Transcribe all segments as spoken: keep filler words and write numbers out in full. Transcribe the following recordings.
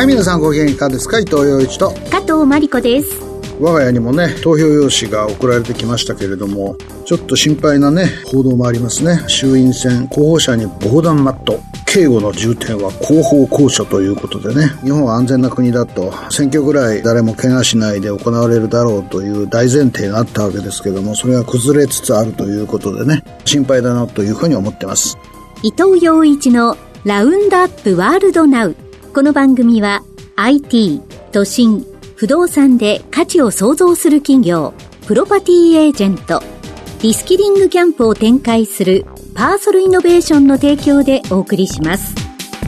はい、皆さんご機嫌いかがですか。伊藤洋一と加藤真理子です。 我が家にもね、投票用紙が送られてきましたけれども、ちょっと心配なね報道もありますね。衆院選候補者に防弾マット、警護の重点は後方交渉ということでね、日本は安全な国だと、選挙ぐらい誰も怪我しないで行われるだろうという大前提があったわけですけども、それが崩れつつあるということでね、心配だなというふうに思ってます。 伊藤洋一のラウンドアップワールドナウ。この番組は アイティー、都心、不動産で価値を創造する企業、プロパティエージェント、リスキリングキャンプを展開するパーソルイノベーションの提供でお送りします。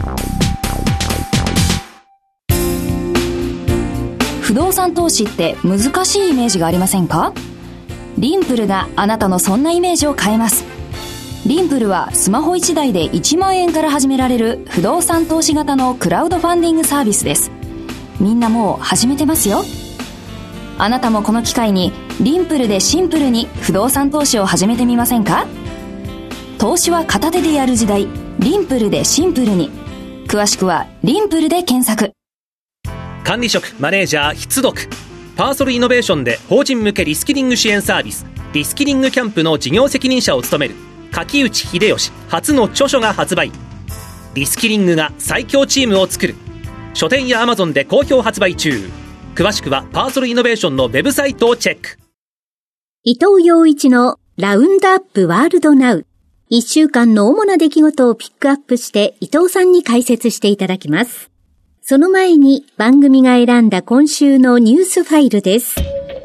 不動産投資って難しいイメージがありませんか？リンプルがあなたのそんなイメージを変えます。リンプルはスマホいちだいでいちまんえんから始められる不動産投資型のクラウドファンディングサービスです。みんなもう始めてますよ。あなたもこの機会にリンプルでシンプルに不動産投資を始めてみませんか？投資は片手でやる時代、リンプルでシンプルに。詳しくはリンプルで検索。 管理職マネージャー必読、パーソルイノベーションで法人向けリスキリング支援サービス、リスキリングキャンプの事業責任者を務める柿内秀吉初の著書が発売。リスキリングが最強チームを作る。書店やアマゾンで好評発売中。詳しくはパーソルイノベーションのウェブサイトをチェック。 伊藤洋一のラウンドアップワールドナウ。一週間の主な出来事をピックアップして伊藤さんに解説していただきます。その前に番組が選んだ今週のニュースファイルです。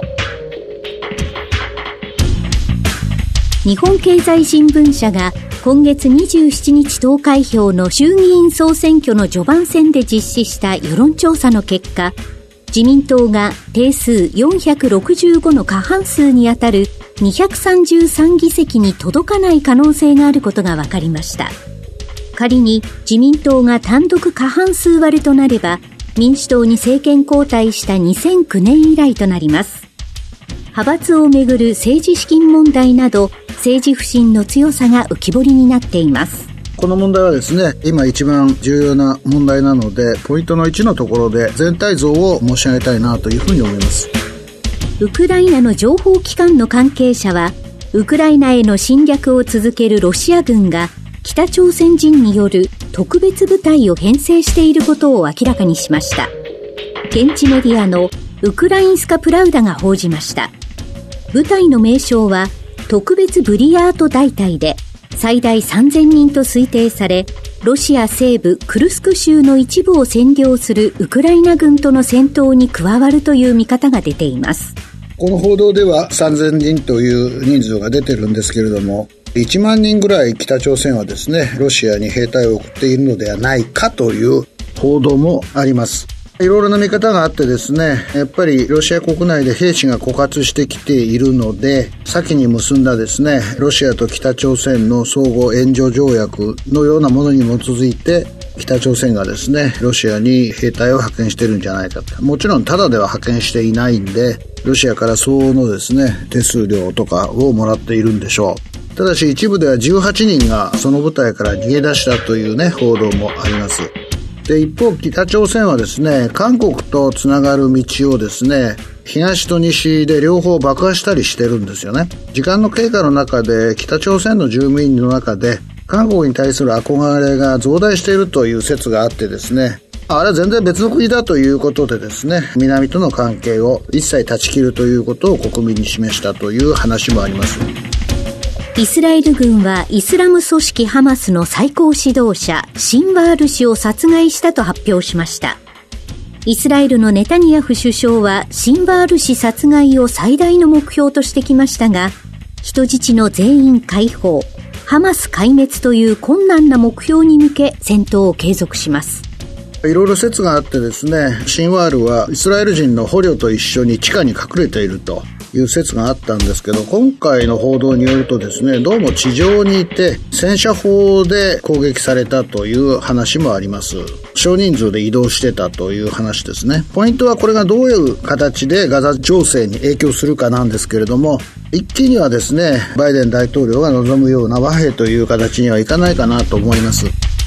日本経済新聞社が今月にじゅうしちにち投開票の衆議院総選挙の序盤戦で実施した世論調査の結果、自民党が定数よんひゃくろくじゅうごの過半数にあたるにひゃくさんじゅうさんぎせきに届かない可能性があることが分かりました。仮に自民党が単独過半数割れとなれば、民主党に政権交代したにせんきゅうねん以来となります。派閥をめぐる政治資金問題など政治不信の強さが浮き彫りになっています。 この問題はですね、今一番重要な問題なので、ポイントのいちのところで全体像を申し上げたいなというふうに思います。 ウクライナの情報機関の関係者は、ウクライナへの侵略を続けるロシア軍が北朝鮮人による特別部隊を編成していることを明らかにしました。現地メディアのウクラインスカプラウダが報じました。部隊の名称は特別ブリヤート大隊で、最大さんぜんにんと推定され、ロシア西部クルスク州の一部を占領するウクライナ軍との戦闘に加わるという見方が出ています。 この報道ではさんぜんにんという人数が出てるんですけれども、いちまんにんぐらい北朝鮮はですね、ロシアに兵隊を送っているのではないかという報道もあります。いろいろな見方があってですね、やっぱりロシア国内で兵士が枯渇してきているので、先に結んだですね、ロシアと北朝鮮の相互援助条約のようなものに基づいて、北朝鮮がですね、ロシアに兵隊を派遣しているんじゃないかと。もちろんただでは派遣していないんで、ロシアから相応のですね、手数料とかをもらっているんでしょう。ただし一部ではじゅうはちにんがその部隊から逃げ出したというね、報道もあります。で、一方北朝鮮はですね、韓国とつながる道をですね、東と西で両方爆破したりしてるんですよね。時間の経過の中で北朝鮮の住民の中で韓国に対する憧れが増大しているという説があってですね、あれは全然別の国だということでですね、南との関係を一切断ち切るということを国民に示したという話もあります。 イスラエル軍はイスラム組織ハマスの最高指導者シンワール氏を殺害したと発表しました。イスラエルのネタニヤフ首相はシンワール氏殺害を最大の目標としてきましたが、人質の全員解放、ハマス壊滅という困難な目標に向け戦闘を継続します。 いろいろ説があってですね、シンワールはイスラエル人の捕虜と一緒に地下に隠れているという説があったんですけど、今回の報道によるとですね、どうも地上にいて戦車砲で攻撃されたという話もあります。少人数で移動してたという話ですね。ポイントはこれがどういう形でガザ情勢に影響するかなんですけれども、一気にはですね、バイデン大統領が望むような和平という形にはいかないかなと思います。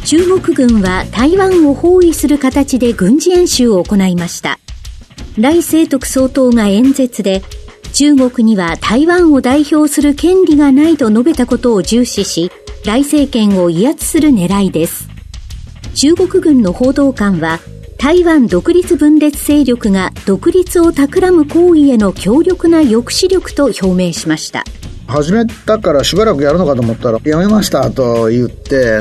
中国軍は台湾を包囲する形で軍事演習を行いました。頼清徳総統が演説で、中国には台湾を代表する権利がないと述べたことを重視し、頼政権を威圧する狙いです。中国軍の報道官は、台湾独立分裂勢力が独立を企む行為への強力な抑止力と表明しました。 始めたからしばらくやるのかと思ったらやめましたと言って、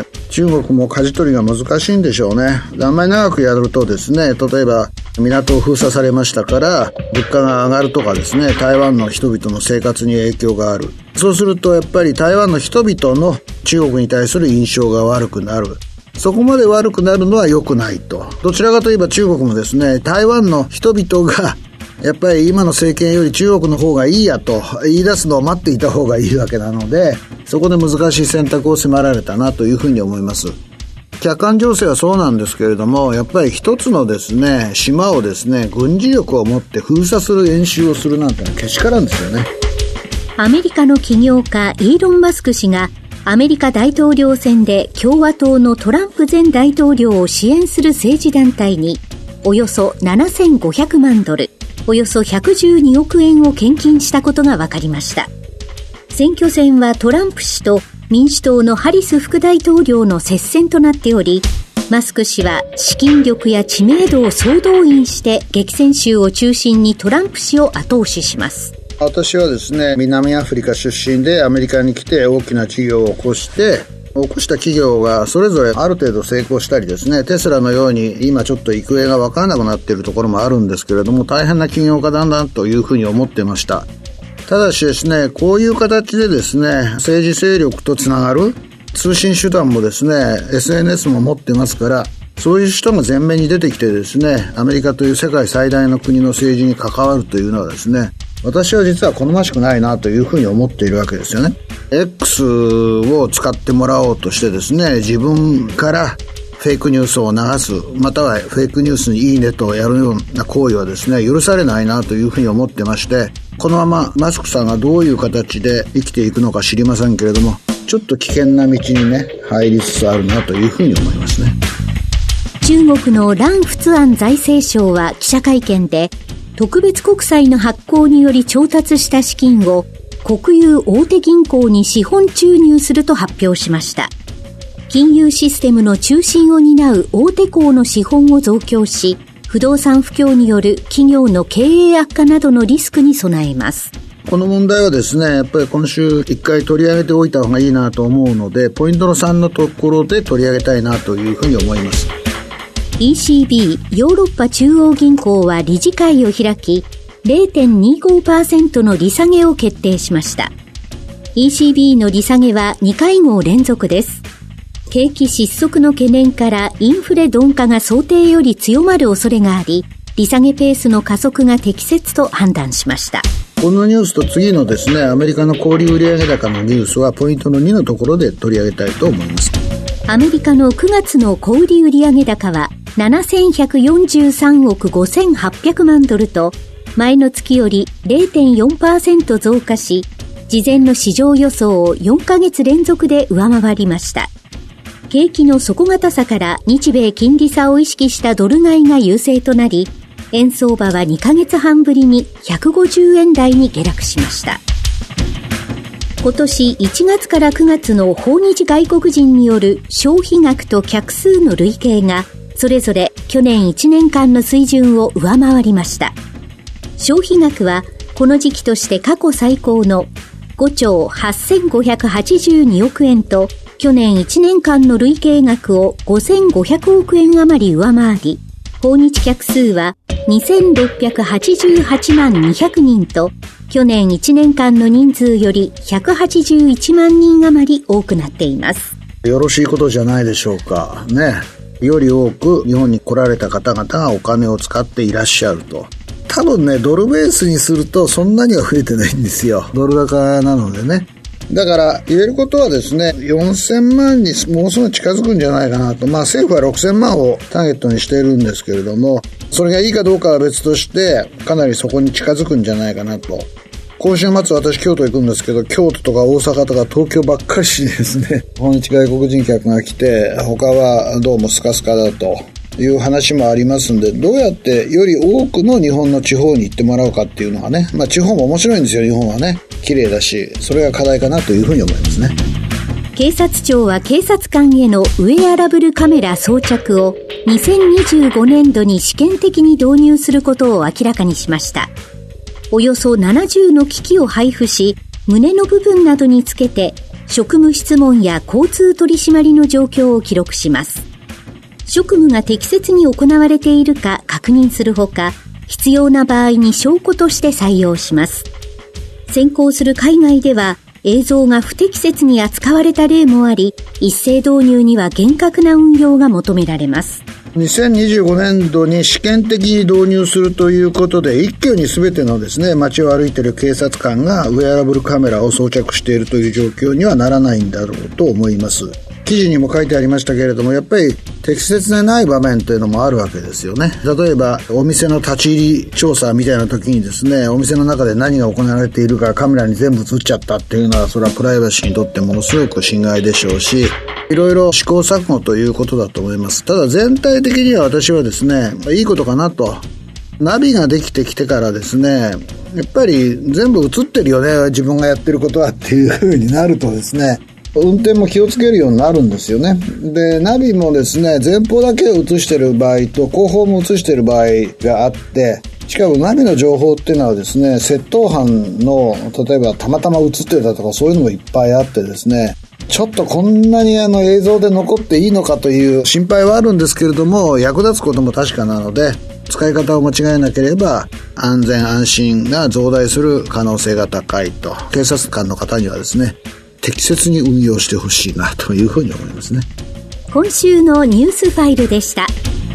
中国も舵取りが難しいんでしょうね。あんまり長くやるとですね、例えば港を封鎖されましたから物価が上がるとかですね、台湾の人々の生活に影響がある。そうするとやっぱり台湾の人々の中国に対する印象が悪くなる。そこまで悪くなるのは良くないと。どちらかといえば中国もですね、台湾の人々がやっぱり今の政権より中国の方がいいやと言い出すのを待っていた方がいいわけなので、そこで難しい選択を迫られたなというふうに思います。客観情勢はそうなんですけれども、やっぱり一つのですね、島をですね、軍事力を持って封鎖する演習をするなんてのはけしからんですよね。 アメリカの起業家イーロン・マスク氏がアメリカ大統領選で共和党のトランプ前大統領を支援する政治団体におよそななせんごひゃくまんドル、およそひゃくじゅうにおくえんを献金したことが分かりました。選挙戦はトランプ氏と民主党のハリス副大統領の接戦となっており、マスク氏は資金力や知名度を総動員して激戦州を中心にトランプ氏を後押しします。 私はですね、南アフリカ出身でアメリカに来て大きな事業を起こして起こした企業がそれぞれある程度成功したりですね、テスラのように今ちょっと行方が分からなくなっているところもあるんですけれども、大変な起業家だなというふうに思ってました。ただしですね、こういう形でですね、政治勢力とつながる通信手段もですね、エスエヌエス も持ってますから、そういう人が前面に出てきてですね、アメリカという世界最大の国の政治に関わるというのはですね、私は実は好ましくないなというふうに思っているわけですよね。X を使ってもらおうとしてですね、自分からフェイクニュースを流す、またはフェイクニュースにいいねとやるような行為はですね、許されないなというふうに思ってまして、このままマスクさんがどういう形で生きていくのか知りませんけれども、ちょっと危険な道にね、入りつつあるなというふうに思いますね。 中国の蘭仏安財政相は記者会見で、特別国債の発行により調達した資金を国有大手銀行に資本注入すると発表しました。金融システムの中心を担う大手行の資本を増強し、不動産不況による企業の経営悪化などのリスクに備えます。 この問題はですね、やっぱり今週一回取り上げておいた方がいいなと思うので、ポイントのさんのところで取り上げたいなというふうに思います。 イーシービー ヨーロッパ中央銀行は理事会を開き ゼロテンにごパーセント の利下げを決定しました。 イーシービー の利下げはにかいごう連続です。景気失速の懸念からインフレ鈍化が想定より強まる恐れがあり、利下げペースの加速が適切と判断しました。 このニュースと次のですね、アメリカの小売売上高のニュースはポイントのにのところで取り上げたいと思います。 アメリカのくがつの小売売上高はななせんひゃくよんじゅうさんおくごせんはっぴゃくまんドルと前の月より ゼロテンよんパーセント 増加し、事前の市場予想をよんかげつ連続で上回りました。景気の底堅さから日米金利差を意識したドル買いが優勢となり、円相場はにかげつはんぶりにひゃくごじゅうえん台に下落しました。今年いちがつからくがつの訪日外国人による消費額と客数の累計がそれぞれ去年いちねんかんの水準を上回りました。消費額はこの時期として過去最高のごちょうはっせんごひゃくはちじゅうにおくえんと去年いちねんかんの累計額をごせんごひゃくおくえん余り上回り、訪日客数はにせんろっぴゃくはちじゅうはちまんにひゃくにんと去年いちねんかんの人数よりひゃくはちじゅういちまんにん余り多くなっています。 よろしいことじゃないでしょうかね。より多く日本に来られた方々がお金を使っていらっしゃると。多分ね、ドルベースにするとそんなには増えてないんですよ。ドル高なのでね。だから言えることはですね、よんせんまんにもうすぐ近づくんじゃないかなと。まあ政府はろくせんまんをターゲットにしているんですけれども、それがいいかどうかは別としてかなりそこに近づくんじゃないかなと。 今週末私京都行くんですけど、京都とか大阪とか東京ばっかりしですね、訪日外国人客が来て、他はどうもスカスカだという話もありますんで、どうやってより多くの日本の地方に行ってもらうかっていうのがね、まあ地方も面白いんですよ、日本はね。綺麗だし、それが課題かなというふうに思いますね。 警察庁は警察官へのウェアラブルカメラ装着をにせんにじゅうごねんどに試験的に導入することを明らかにしました。およそななじゅうの機器を配布し、胸の部分などにつけて職務質問や交通取り締まりの状況を記録します。職務が適切に行われているか確認するほか、必要な場合に証拠として採用します。先行する海外では映像が不適切に扱われた例もあり、一斉導入には厳格な運用が求められます。 にせんにじゅうごねんどに試験的に導入するということで、一挙に全てのですね、街を歩いている警察官がウェアラブルカメラを装着しているという状況にはならないんだろうと思います。記事にも書いてありましたけれども、やっぱり適切でない場面というのもあるわけですよね。例えばお店の立ち入り調査みたいな時にですね、お店の中で何が行われているかカメラに全部映っちゃったっていうのは、それはプライバシーにとってものすごく侵害でしょうし、いろいろ試行錯誤ということだと思います。ただ全体的には私はですね、いいことかなと。ナビができてきてからですね、やっぱり全部映ってるよね、自分がやってることはっていう風になるとですね、運転も気をつけるようになるんですよね。で、ナビもですね、前方だけを映してる場合と後方も映してる場合があって、しかもナビの情報っていうのはですね、窃盗犯の例えばたまたま映ってたとかそういうのもいっぱいあってですね、ちょっとこんなにあの映像で残っていいのかという心配はあるんですけれども、役立つことも確かなので、使い方を間違えなければ安全安心が増大する可能性が高いと、警察官の方にはですね、適切に運用してほしいなというふうに思いますね。 今週のニュースファイルでした。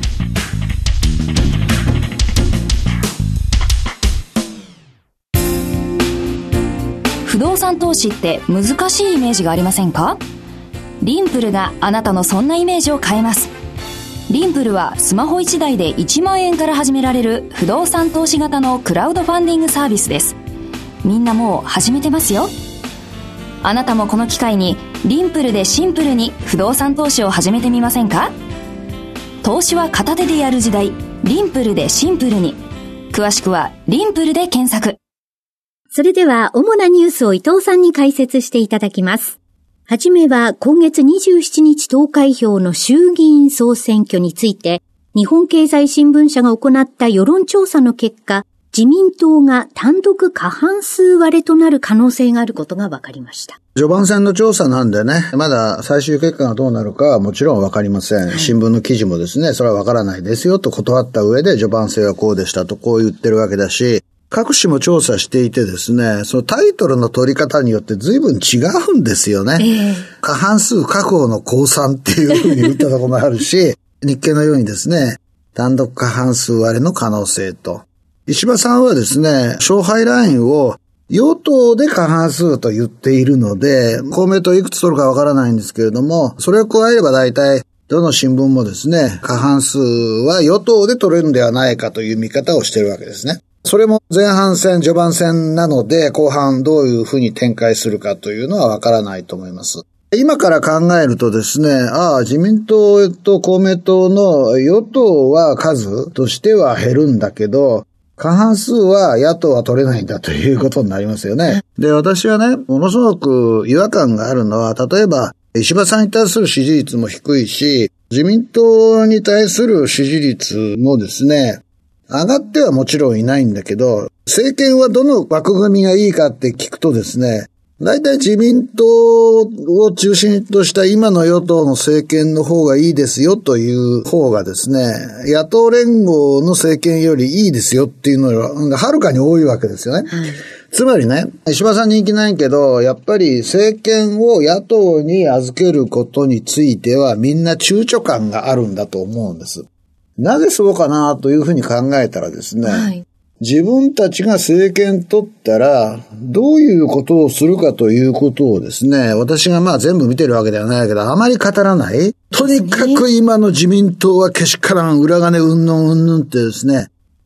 不動産投資って難しいイメージがありませんか？リンプルがあなたのそんなイメージを変えます。リンプルはスマホいちだいでいちまんえんから始められる不動産投資型のクラウドファンディングサービスです。みんなもう始めてますよ。あなたもこの機会にリンプルでシンプルに不動産投資を始めてみませんか？投資は片手でやる時代、リンプルでシンプルに。詳しくはリンプルで検索。 それでは主なニュースを伊藤さんに解説していただきます。はじめは今月にじゅうしちにち投開票の衆議院総選挙について、日本経済新聞社が行った世論調査の結果、自民党が単独過半数割れとなる可能性があることが分かりました。 序盤戦の調査なんでね、まだ最終結果がどうなるかはもちろん分かりません。はい、新聞の記事もですね、それは分からないですよと断った上で序盤戦はこうでしたとこう言ってるわけだし、各紙も調査していてですね、そのタイトルの取り方によって随分違うんですよね。えー、過半数確保の降参っていうふうに言ったところもあるし、日経のようにですね、単独過半数割れの可能性と。石破さんはですね、勝敗ラインを与党で過半数と言っているので、公明党いくつ取るかわからないんですけれども、それを加えれば大体どの新聞もですね、過半数は与党で取れるんではないかという見方をしているわけですね。それも前半戦、序盤戦なので、後半どういうふうに展開するかというのはわからないと思います。今から考えるとですね、ああ、自民党と公明党の与党は数としては減るんだけど、過半数は野党は取れないんだということになりますよね。で、私はね、ものすごく違和感があるのは、例えば、石破さんに対する支持率も低いし、自民党に対する支持率もですね、上がってはもちろんいないんだけど、政権はどの枠組みがいいかって聞くとですね、大体自民党を中心とした今の与党の政権の方がいいですよという方がですね、野党連合の政権よりいいですよっていうのがはるかに多いわけですよね。はい、つまりね、石破さん人気ないけど、やっぱり政権を野党に預けることについてはみんな躊躇感があるんだと思うんです。なぜそうかなというふうに考えたらですね、はい、自分たちが政権取ったらどういうことをするかということをですね、私がまあ全部見てるわけではないけど、あまり語らない。とにかく今の自民党はけしからん、裏金うんぬんうんぬんってですね、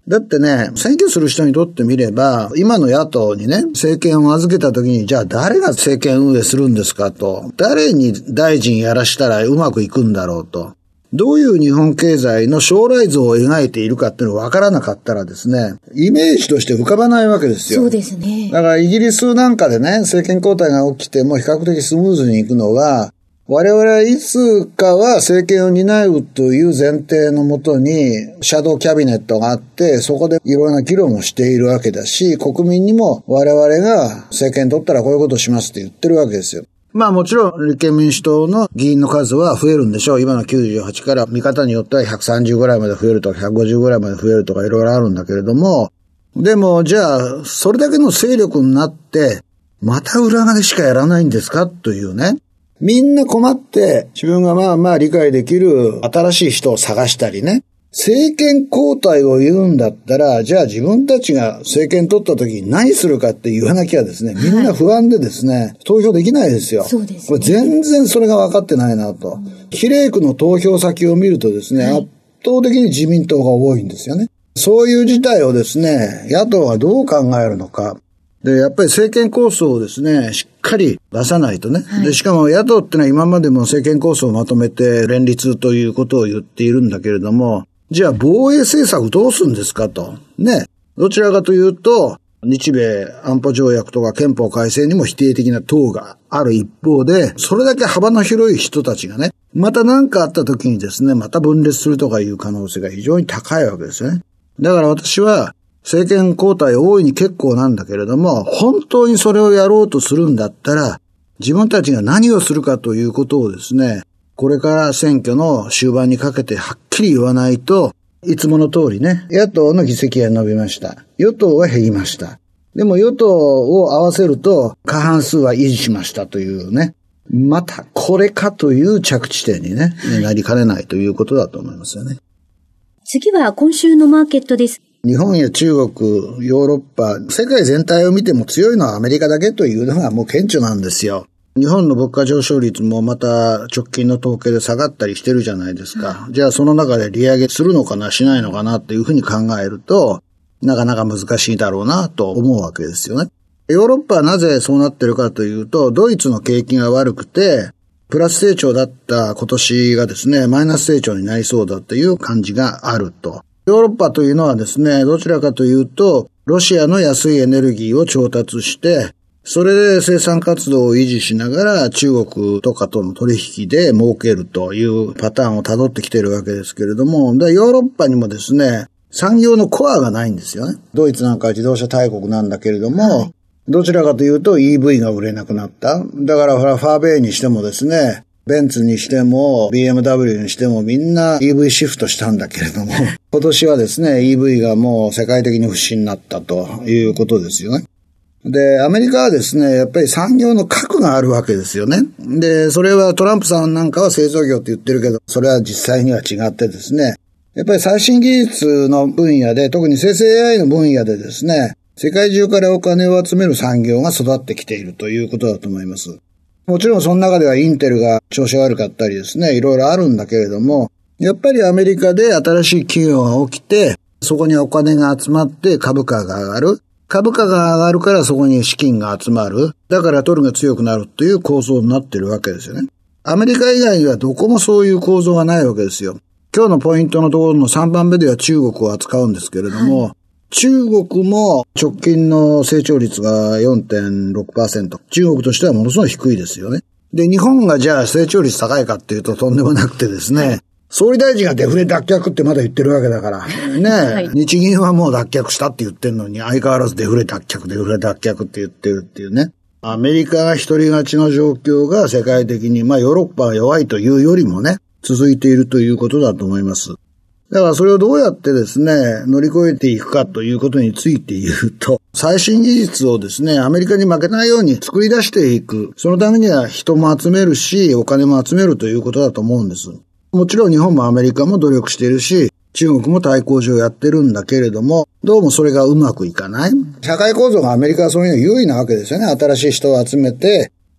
だってね、選挙する人にとってみれば、今の野党にね、政権を預けた時に、じゃあ誰が政権運営するんですかと、誰に大臣やらしたらうまくいくんだろうと、どういう日本経済の将来像を描いているかっていうのが分からなかったらですね、イメージとして浮かばないわけですよ。 そうですね。 だからイギリスなんかでね、政権交代が起きても比較的スムーズにいくのは、我々はいつかは政権を担うという前提のもとに、シャドーキャビネットがあって、そこでいろんな議論をしているわけだし、国民にも我々が政権取ったらこういうことをしますって言ってるわけですよ。まあもちろん立憲民主党の議員の数は増えるんでしょう。今のきゅうじゅうはちから見方によってはひゃくさんじゅうぐらいまで増えるとかひゃくごじゅうぐらいまで増えるとかいろいろあるんだけれども、でもじゃあそれだけの勢力になってまた裏金しかやらないんですかというね。みんな困って自分がまあまあ理解できる新しい人を探したりね。政権交代を言うんだったら、じゃあ自分たちが政権取った時に何するかって言わなきゃですね、みんな不安でですね、はい、投票できないですよ。 そうですね。 これ全然それが分かってないなと。比例区の投票先を見るとですね、はい、圧倒的に自民党が多いんですよね。そういう事態をですね、野党はどう考えるのか。で、やっぱり政権構想をですね、しっかり出さないとね。はい、で、しかも野党ってのは今までも政権構想をまとめて連立ということを言っているんだけれども、じゃあ防衛政策どうするんですかと。ね。どちらかというと、日米安保条約とか憲法改正にも否定的な党がある一方で、それだけ幅の広い人たちがね、また何かあった時にですね、また分裂するとかいう可能性が非常に高いわけですよね。だから私は、政権交代大いに結構なんだけれども、本当にそれをやろうとするんだったら、自分たちが何をするかということをですね、これから選挙の終盤にかけてはっきり言わないと、いつもの通りね、野党の議席が伸びました。与党は減りました。でも与党を合わせると過半数は維持しましたというね、またこれかという着地点にね、なりかねないということだと思いますよね。 次は今週のマーケットです。 日本や中国、ヨーロッパ、世界全体を見ても強いのはアメリカだけというのがもう顕著なんですよ。日本の物価上昇率もまた直近の統計で下がったりしてるじゃないですか。じゃあその中で利上げするのかなしないのかなっていうふうに考えると、なかなか難しいだろうなと思うわけですよね。ヨーロッパはなぜそうなってるかというと、ドイツの景気が悪くて、プラス成長だった今年がですね、マイナス成長になりそうだという感じがあると。ヨーロッパというのはですね、どちらかというと、ロシアの安いエネルギーを調達して、それで生産活動を維持しながら中国とかとの取引で儲けるというパターンを辿ってきているわけですけれども、でヨーロッパにもですね、産業のコアがないんですよね。ドイツなんかは自動車大国なんだけれども、はい、どちらかというと イーブイ が売れなくなった。だからほらファーベイにしてもですね、ベンツにしても ビーエムダブリュー にしてもみんな イーブイ シフトしたんだけれども、今年はですね、イーブイ がもう世界的に不振になったということですよね。で、アメリカはですね、やっぱり産業の核があるわけですよね。で、それはトランプさんなんかは製造業って言ってるけど、それは実際には違ってですね、やっぱり最新技術の分野で、特に生成 エーアイ の分野でですね、世界中からお金を集める産業が育ってきているということだと思います。もちろんその中ではインテルが調子悪かったりですね、いろいろあるんだけれども、やっぱりアメリカで新しい企業が起きて、そこにお金が集まって株価が上がる。株価が上がるからそこに資金が集まる。だからドルが強くなるという構造になっているわけですよね。アメリカ以外にはどこもそういう構造がないわけですよ。今日のポイントのところのさんばんめでは中国を扱うんですけれども、はい、中国も直近の成長率が よんてんろくパーセント。中国としてはものすごい低いですよね。で、日本がじゃあ成長率高いかっていうととんでもなくてですね、総理大臣がデフレ脱却ってまだ言ってるわけだから。ね、はい、日銀はもう脱却したって言ってるのに、相変わらずデフレ脱却、デフレ脱却って言ってるっていうね。アメリカが一人勝ちの状況が世界的に、まあヨーロッパが弱いというよりもね、続いているということだと思います。だからそれをどうやってですね、乗り越えていくかということについて言うと、最新技術をですね、アメリカに負けないように作り出していく。そのためには人も集めるし、お金も集めるということだと思うんです。もちろん日本もアメリカも努力しているし、中国も対抗上やってるんだけれども、どうもそれがうまくいかない。社会構造がアメリカはそういうの優位なわけですよね。新しい人を集めて、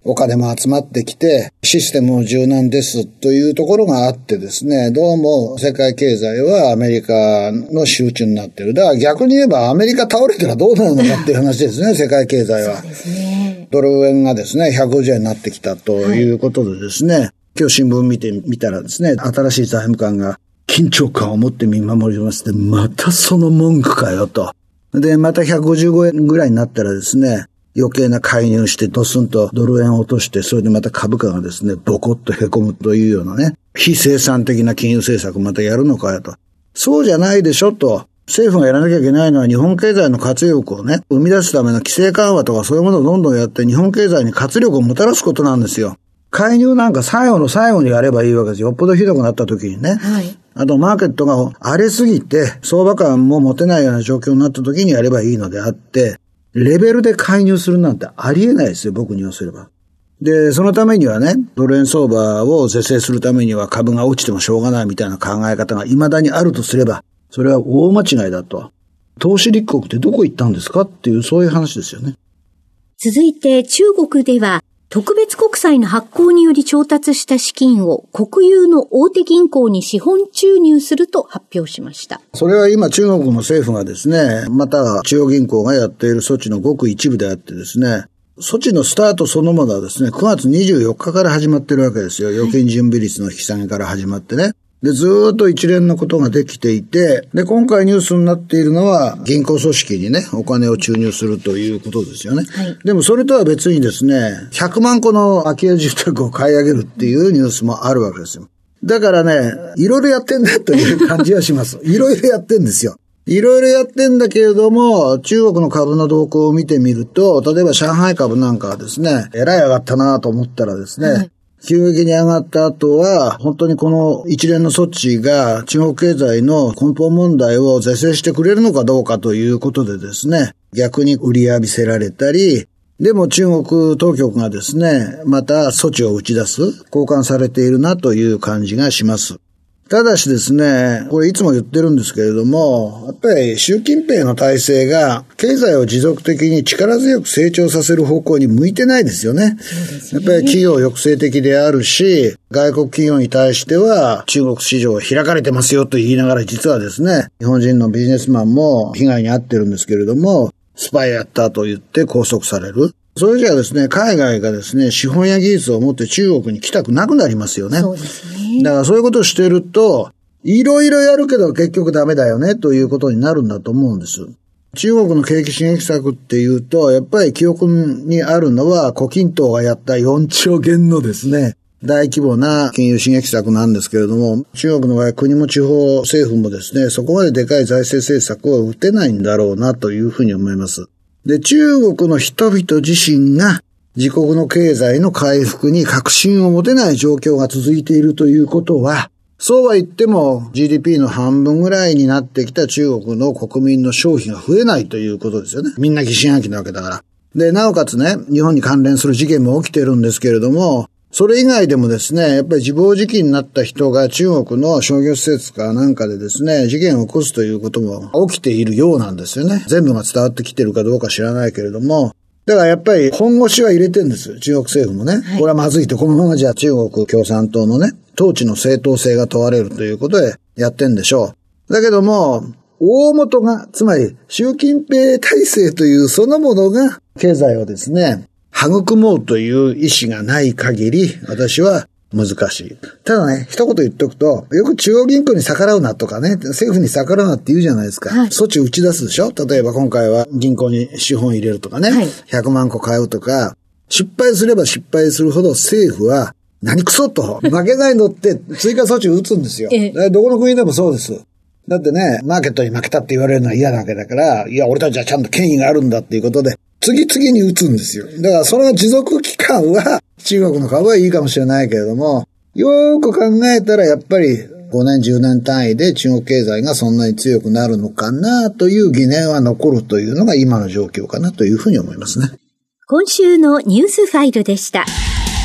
お金も集まってきて、システムも柔軟ですというところがあってですね、どうも世界経済はアメリカの集中になっている。だから逆に言えばアメリカ倒れたらどうなるのかっていう話ですね、世界経済は。そうですね。ドル円がですね、ひゃくごじゅうえんになってきたということでですね、はい、今日新聞見てみたらですね、新しい財務官が緊張感を持って見守りまして、またその文句かよと。で、またひゃくごじゅうごえんぐらいになったらですね、余計な介入してドスンとドル円を落として、それでまた株価がですね、ボコッと凹むというようなね、非生産的な金融政策またやるのかよと。そうじゃないでしょと。政府がやらなきゃいけないのは日本経済の活力をね、生み出すための規制緩和とかそういうものをどんどんやって日本経済に活力をもたらすことなんですよ。介入なんか最後の最後にやればいいわけですよ。よっぽどひどくなった時にね。はい。あとマーケットが荒れすぎて相場感も持てないような状況になった時にやればいいのであって、レベルで介入するなんてありえないですよ、僕に言わせれば。で、そのためにはね、ドル円相場を是正するためには株が落ちてもしょうがないみたいな考え方が未だにあるとすれば、それは大間違いだと。投資立国ってどこ行ったんですかっていう、そういう話ですよね。 続いて中国では、特別国債の発行により調達した資金を国有の大手銀行に資本注入すると発表しました。 それは今中国の政府がですね、また中央銀行がやっている措置のごく一部であってですね、措置のスタートそのものはですね、くがつにじゅうよっかから始まってるわけですよ。預金準備率の引き下げから始まってね。で、ずーっと一連のことができていて、で、今回ニュースになっているのは、銀行組織にね、お金を注入するということですよね。はい、でもそれとは別にですね、ひゃくまんこの空き家住宅を買い上げるっていうニュースもあるわけですよ。だからね、いろいろやってんだという感じはします。いろいろやってんですよ。いろいろやってんだけれども、中国の株の動向を見てみると、例えば上海株なんかはですね、えらい上がったなと思ったらですね、はい、急激に上がった後は、本当にこの一連の措置が中国経済の根本問題を是正してくれるのかどうかということでですね、逆に売り浴びせられたり、でも中国当局がですね、また措置を打ち出す、交換されているなという感じがします。ただしですね、これいつも言ってるんですけれども、やっぱり習近平の体制が経済を持続的に力強く成長させる方向に向いてないですよね。そうですね。やっぱり企業抑制的であるし、外国企業に対しては中国市場は開かれてますよと言いながら実はですね、日本人のビジネスマンも被害に遭ってるんですけれども、スパイやったと言って拘束される。それじゃあですね、海外がですね、資本や技術を持って中国に来たくなくなりますよね。そうですね。だからそういうことをしてると、いろいろやるけど結局ダメだよねということになるんだと思うんです。中国の景気刺激策っていうと、やっぱり記憶にあるのは、胡錦涛がやったよんちょうげんのですね、大規模な金融刺激策なんですけれども、中国の場合国も地方政府もですね、そこまででかい財政政策を打てないんだろうなというふうに思います。で、中国の人々自身が自国の経済の回復に確信を持てない状況が続いているということは、そうは言っても ジーディーピー の半分ぐらいになってきた中国の国民の消費が増えないということですよね。みんな疑心暗鬼なわけだから。で、なおかつね、日本に関連する事件も起きてるんですけれども、それ以外でもですね、やっぱり自暴自棄になった人が中国の商業施設かなんかでですね、事件を起こすということも起きているようなんですよね。全部が伝わってきてるかどうか知らないけれども、だからやっぱり本腰は入れてるんです。中国政府もね。はい、これはまずいと。このままじゃ中国共産党のね、統治の正当性が問われるということでやってんでしょう。だけども、大元が、つまり習近平体制というそのものが経済をですね、育もうという意思がない限り、私は難しい。ただね、一言言っておくと、よく中央銀行に逆らうなとかね、政府に逆らうなって言うじゃないですか。はい、措置を打ち出すでしょ。例えば今回は銀行に資本入れるとかね、はい、ひゃくまんこ買うとか、失敗すれば失敗するほど政府は何クソと負けないのって追加措置を打つんですよ。どこの国でもそうです。だってね、マーケットに負けたって言われるのは嫌なわけだから、いや、俺たちはちゃんと権威があるんだっていうことで、次々に打つんですよ。だからその持続期間は中国の株はいいかもしれないけれども、よーく考えたらやっぱりごねんじゅうねん単位で中国経済がそんなに強くなるのかなという疑念は残るというのが今の状況かなというふうに思いますね。 今週のニュースファイルでした。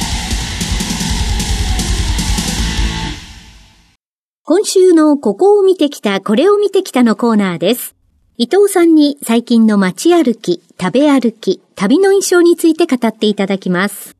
今週のここを見てきた、これを見てきたのコーナーです。伊藤さんに最近の街歩き、食べ歩き、旅の印象について語っていただきます。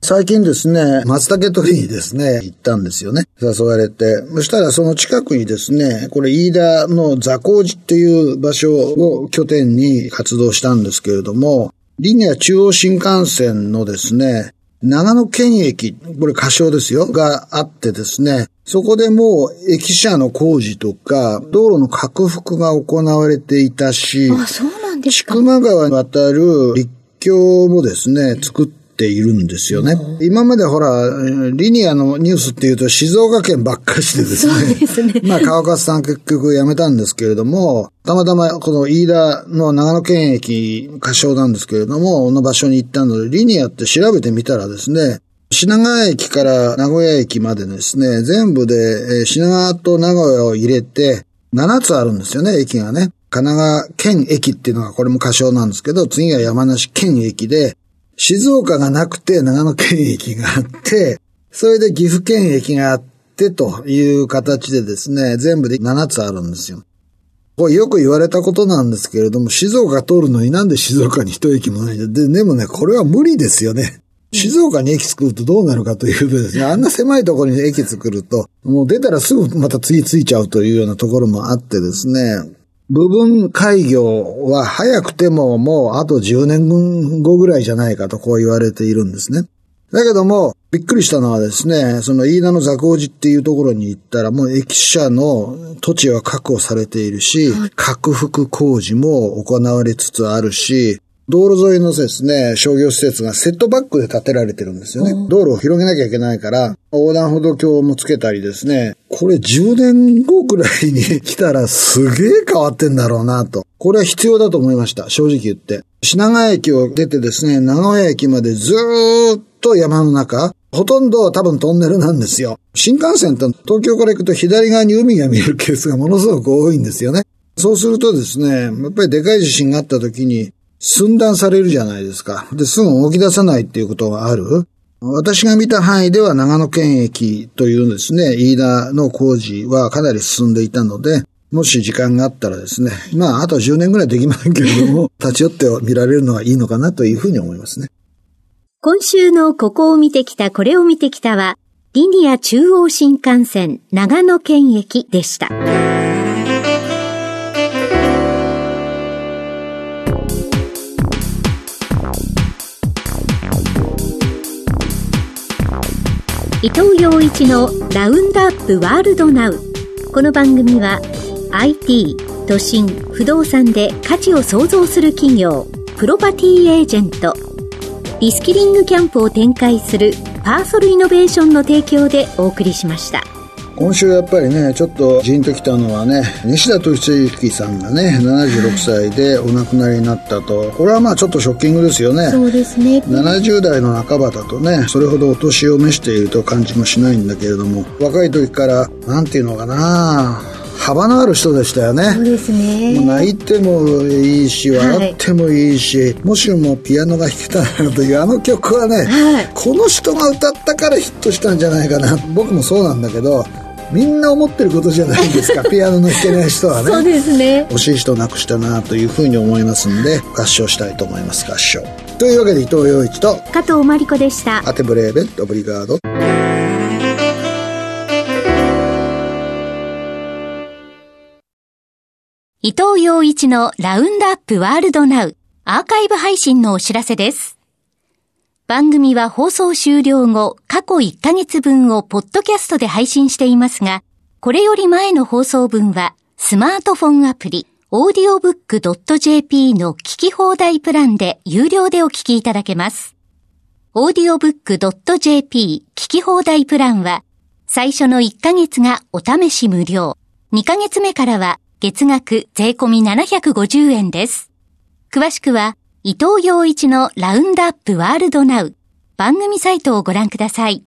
最近ですね、松茸取りにですね、行ったんですよね。誘われて。そしたらその近くにですね、これ飯田の座高寺っていう場所を拠点に活動したんですけれども、リニア中央新幹線のですね、長野県駅、これ仮称ですよ、があってですね、そこでもう駅舎の工事とか、道路の拡幅が行われていたし、 あ、そうなんですか。 千曲川に渡る陸橋もですね、作ってているんですよね。今までほら、リニアのニュースっていうと静岡県ばっかりしてですね。 そうですね。 まあ川勝さん結局辞めたんですけれども、たまたまこの飯田の長野県駅仮称なんですけれども、の場所に行ったので、リニアって調べてみたらですね、品川駅から名古屋駅までですね、全部で品川と名古屋を入れてななつあるんですよね、駅がね。神奈川県駅っていうのがこれも仮称なんですけど、次は山梨県駅で、静岡がなくて長野県駅があって、それで岐阜県駅があってという形でですね、全部でななつあるんですよ。これよく言われたことなんですけれども、静岡通るのになんで静岡に一駅もないんだ。で、でもね、これは無理ですよね。静岡に駅作るとどうなるかというとですね、あんな狭いところに駅作ると、もう出たらすぐまた次ついちゃうというようなところもあってですね、部分開業は早くてももうあとじゅうねんごぐらいじゃないかとこう言われているんですね。だけどもびっくりしたのはですね、その飯田の座高寺っていうところに行ったらもう駅舎の土地は確保されているし、拡幅工事も行われつつあるし、道路沿いのですね、商業施設がセットバックで建てられてるんですよね。道路を広げなきゃいけないから、横断歩道橋もつけたりですね、これじゅうねんごくらいに来たらすげえ変わってんだろうなと。これは必要だと思いました、正直言って。品川駅を出てですね、名古屋駅までずーっと山の中、ほとんど多分トンネルなんですよ。新幹線って東京から行くと左側に海が見えるケースがものすごく多いんですよね。そうするとですね、やっぱりでかい地震があった時に、寸断されるじゃないですか。で、すぐ動き出さないっていうことがある。私が見た範囲では長野県駅というですね、飯田の工事はかなり進んでいたので、もし時間があったらですね、まあ、あとじゅうねんぐらいできませんけれども、立ち寄って見られるのがいいのかなというふうに思いますね。 今週のここを見てきた、これを見てきたは、リニア中央新幹線長野県駅でした。伊藤洋一のラウンドアップワールドナウ。この番組は アイティー、都心、不動産で価値を創造する企業、プロパティエージェント、リスキリングキャンプを展開するパーソルイノベーションの提供でお送りしました。 今週やっぱりね、ちょっとジーンときたのはね、西田敏行さんがね、ななじゅうろくさいでお亡くなりになったと。これはまあちょっとショッキングですよね。 そうですね。 ななじゅう代の半ばだとね、それほどお年を召していると感じもしないんだけれども、若い時から、なんていうのかな、幅のある人でしたよね。 そうですね。 もう泣いてもいいし、笑ってもいいし、はい、もしもピアノが弾けたらというあの曲はね、はい、この人が歌ったからヒットしたんじゃないかな。僕もそうなんだけど、みんな思ってることじゃないですか。ピアノの弾けない人はね。 そうですね。 惜しい人なくしたなというふうに思いますんで、合唱したいと思います。合唱というわけで、伊藤洋一と加藤真理子でした。 アテブレーベットオブリガード。 伊藤洋一のラウンドアップワールドナウアーカイブ配信のお知らせです。番組は放送終了後、過去いっかげつぶんをポッドキャストで配信していますが、これより前の放送分はスマートフォンアプリ オーディオブックドットジェーピー の聞き放題プランで有料でお聞きいただけます。オーディオブックドットジェーピー 聞き放題プランは、最初のいっかげつがお試し無料、にかげつめからは月額税込みななひゃくごじゅうえんです。詳しくは、伊藤洋一のラウンドアップワールドナウ番組サイトをご覧ください。